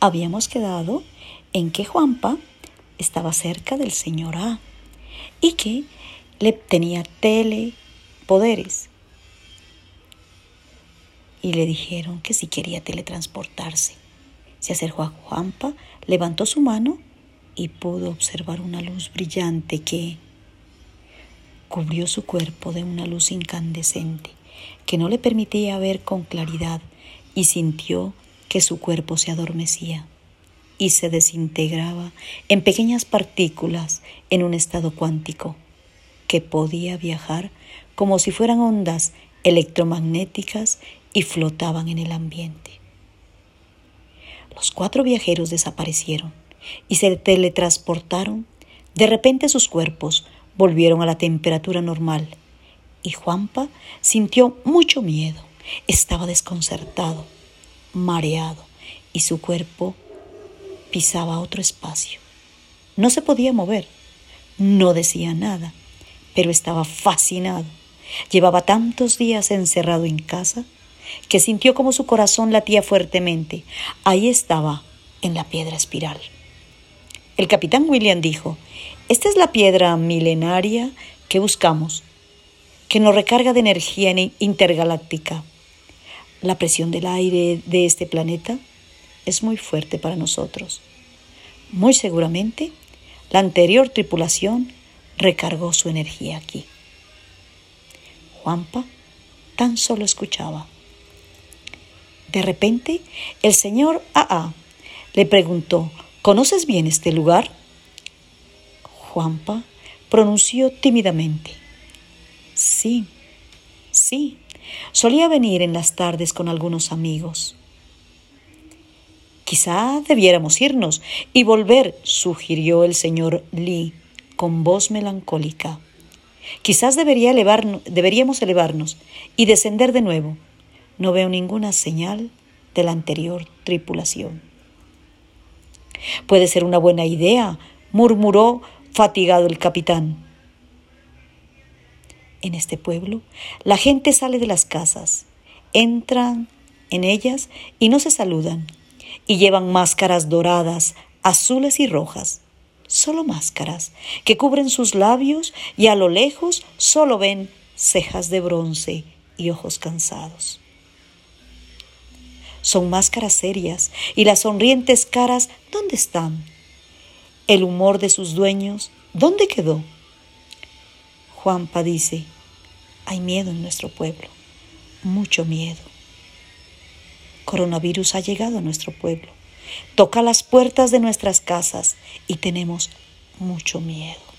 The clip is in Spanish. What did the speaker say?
Habíamos quedado en que Juanpa estaba cerca del señor A y que le tenía telepoderes. Y le dijeron que si quería teletransportarse. Se acercó a Juanpa, levantó su mano y pudo observar una luz brillante que cubrió su cuerpo de una luz incandescente que no le permitía ver con claridad, y sintió que su cuerpo se adormecía y se desintegraba en pequeñas partículas en un estado cuántico que podía viajar como si fueran ondas electromagnéticas y flotaban en el ambiente. Los 4 viajeros desaparecieron y se teletransportaron. De repente sus cuerpos volvieron a la temperatura normal y Juanpa sintió mucho miedo. Estaba desconcertado, mareado, y su cuerpo pisaba otro espacio. No se podía mover, no decía nada, pero estaba fascinado. Llevaba tantos días encerrado en casa que sintió como su corazón latía fuertemente. Ahí estaba, en la piedra espiral. El capitán William dijo: «Esta es la piedra milenaria que buscamos, que nos recarga de energía intergaláctica. La presión del aire de este planeta es muy fuerte para nosotros. Muy seguramente, la anterior tripulación recargó su energía aquí». Juanpa tan solo escuchaba. De repente, el señor A.A. le preguntó: «¿Conoces bien este lugar?». Juanpa pronunció tímidamente: «Sí, sí, solía venir en las tardes con algunos amigos». «Quizá debiéramos irnos y volver», sugirió el señor Lee con voz melancólica. «Quizás deberíamos elevarnos y descender de nuevo. No veo ninguna señal de la anterior tripulación». «Puede ser una buena idea», murmuró fatigado el capitán. En este pueblo, la gente sale de las casas, entran en ellas y no se saludan, y llevan máscaras doradas, azules y rojas, solo máscaras que cubren sus labios, y a lo lejos solo ven cejas de bronce y ojos cansados. Son máscaras serias, y las sonrientes caras, ¿dónde están? El humor de sus dueños, ¿dónde quedó? Juanpa dice: «Hay miedo en nuestro pueblo, mucho miedo. Coronavirus ha llegado a nuestro pueblo, toca las puertas de nuestras casas y tenemos mucho miedo».